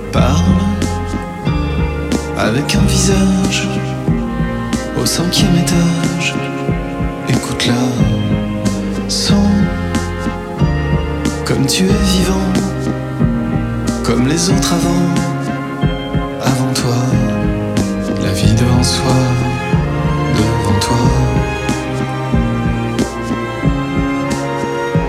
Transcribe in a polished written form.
Parle avec un visage au 5e étage. Écoute-la, sens comme tu es vivant, comme les autres avant.